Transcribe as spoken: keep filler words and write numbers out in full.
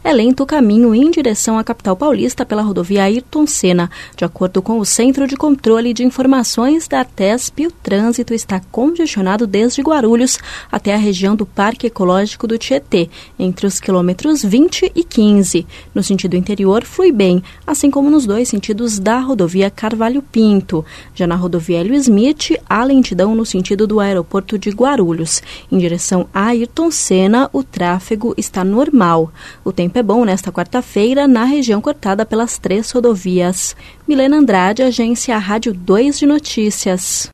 é lento o caminho em direção à capital paulista pela rodovia Ayrton Senna. De acordo com o Centro de Controle de Informações da ARTESP, o trânsito está congestionado desde Guarulhos até a região do Parque Ecológico do Tietê, entre os quilômetros vinte e quinze. No sentido interior, flui bem, assim como nos dois sentidos da rodovia Carvalho Pinto. Já na rodovia Hélio Smith, há lentidão no sentido do aeroporto de Guarulhos. Em direção a Ayrton Senna, o tráfego está normal. O tempo é bom nesta quarta-feira na região cortada pelas três rodovias. Milena Andrade, agência Rádio dois de Notícias.